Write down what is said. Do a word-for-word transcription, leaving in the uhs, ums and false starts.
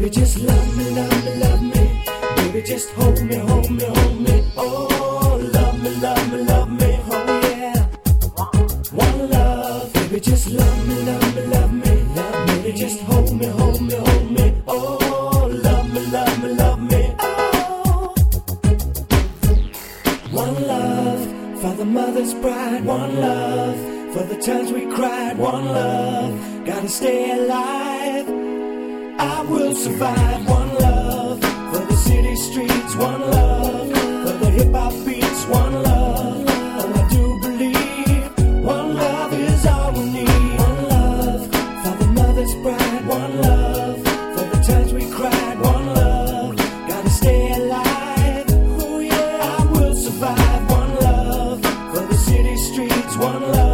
Baby, just love me, love me, love me. Baby, just hold me, hold me, hold me. Oh, love me, love me, love me. Oh, yeah. One love. Baby, just love me, love me, love me. Love me. Baby, just hold me, hold me, hold me. Oh, love me, love me, love me. Oh. One love for the mother's pride. One love for the times we cried. One love. Gotta stay alive. I will survive. One love for the city streets. One love for the hip hop beats. One love. Oh, I do believe one love is all we need. One love for the mother's pride. One love for the times we cried. One love. Gotta stay alive. Oh yeah, I will survive. One love for the city streets. One love.